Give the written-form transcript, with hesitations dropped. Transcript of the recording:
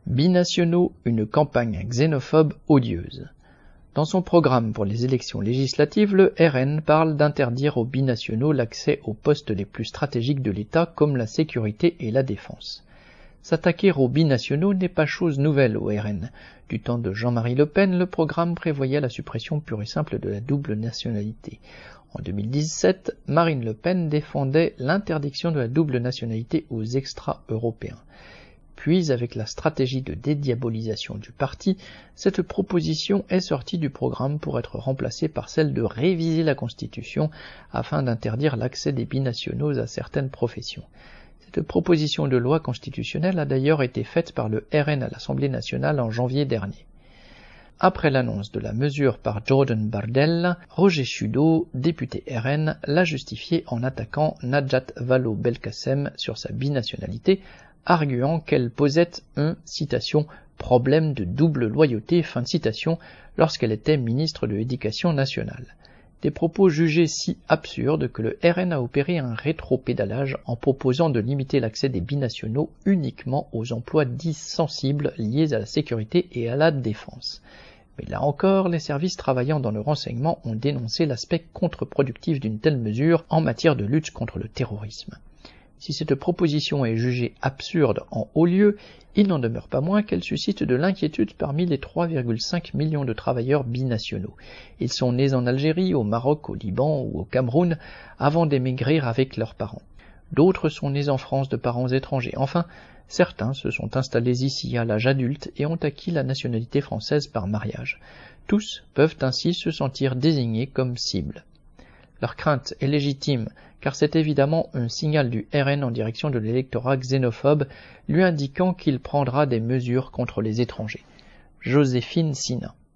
Binationaux, une campagne xénophobe odieuse. Dans son programme pour les élections législatives, le RN parle d'interdire aux binationaux l'accès aux postes les plus stratégiques de l'État comme la sécurité et la défense. S'attaquer aux binationaux n'est pas chose nouvelle au RN. Du temps de Jean-Marie Le Pen, le programme prévoyait la suppression pure et simple de la double nationalité. En 2017, Marine Le Pen défendait l'interdiction de la double nationalité aux extra-européens. Puis, avec la stratégie de dédiabolisation du parti, cette proposition est sortie du programme pour être remplacée par celle de réviser la Constitution afin d'interdire l'accès des binationaux à certaines professions. Cette proposition de loi constitutionnelle a d'ailleurs été faite par le RN à l'Assemblée nationale en janvier dernier. Après l'annonce de la mesure par Jordan Bardella, Roger Chudeau, député RN, l'a justifié en attaquant Najat Vallaud-Belkacem sur sa binationalité, arguant qu'elle posait un, citation, problème de double loyauté, fin de citation, lorsqu'elle était ministre de l'Éducation nationale. Des propos jugés si absurdes que le RN a opéré un rétropédalage en proposant de limiter l'accès des binationaux uniquement aux emplois dits sensibles liés à la sécurité et à la défense. Mais là encore, les services travaillant dans le renseignement ont dénoncé l'aspect contre-productif d'une telle mesure en matière de lutte contre le terrorisme. Si cette proposition est jugée absurde en haut lieu, il n'en demeure pas moins qu'elle suscite de l'inquiétude parmi les 3,5 millions de travailleurs binationaux. Ils sont nés en Algérie, au Maroc, au Liban ou au Cameroun avant d'émigrer avec leurs parents. D'autres sont nés en France de parents étrangers. Enfin, certains se sont installés ici à l'âge adulte et ont acquis la nationalité française par mariage. Tous peuvent ainsi se sentir désignés comme cibles. Leur crainte est légitime, car c'est évidemment un signal du RN en direction de l'électorat xénophobe, lui indiquant qu'il prendra des mesures contre les étrangers. Joséphine Sina.